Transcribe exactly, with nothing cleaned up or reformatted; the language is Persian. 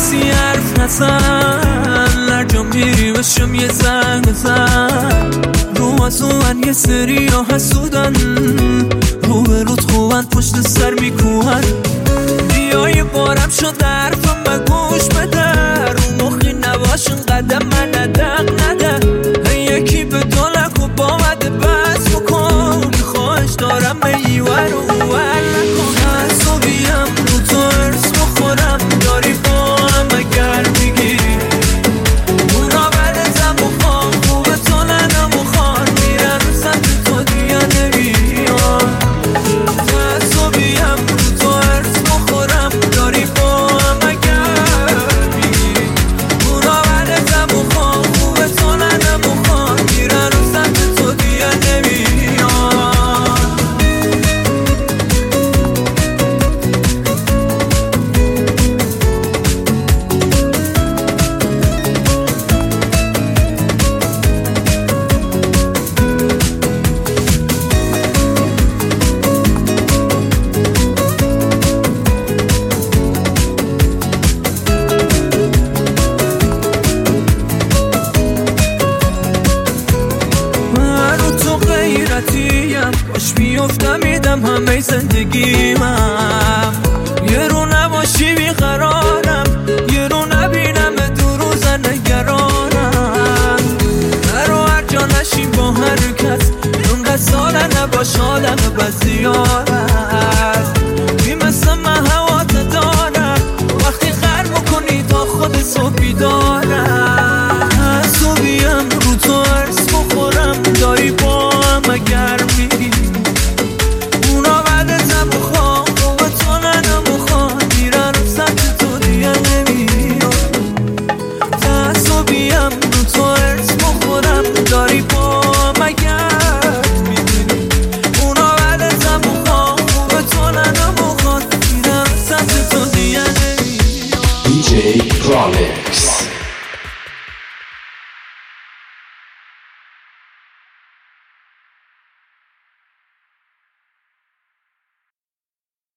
کسی حرف نزن، هر جا میری بشم یه زنگ بزن. رو از اون یه سری ها حسودن، رو به رود خوبن پشت سر میکوهن. بیا یه بارم شد حرفم و گوش بده، رو مخی نباشن قدم من ندق نده. یکی به دولک و با مده بس بکن، خواهش دارم به ایور و اول نکن. حسابیم رو تو ارس بخورم، داری با هم اگر میگیری اونا بدتم بخوام. خوبه تو ننم بخوار میرم سمت تو دیگه نمیان. حسابیم رو تو ارس بخورم، داری با هم اگر میگیری اونا بدتم بخوام. خوبه تو ننم بخوار میرم سمت تو دیگه نمیان. من رو تو غیرتیم، باش بیفتم میدم همه زندگیمم. یه رو نباشی بیقرارم، یه رو نبینم دو روز نگرانم. نرو هر جا نشیم با هر کس، اونقدر ساله نباش آدم بزیارت. بی مثل من هوا دارم، وقتی خر میکنی تا خود صبح بیدارم. حسابیم رو تو ارس بخورم، داری با هم اگر میری اونا بعدتم بخوام. خوبه تو ننم بخوام میرن رو سمت تو دیگه نمیان. حسابیم رو تو ارس بخورم، داری با هم اگر میری اونا بعدتم بخوام. خوبه تو ننم بخوام میرن رو سمت تو دیگه نمیان. دی جی Prolix.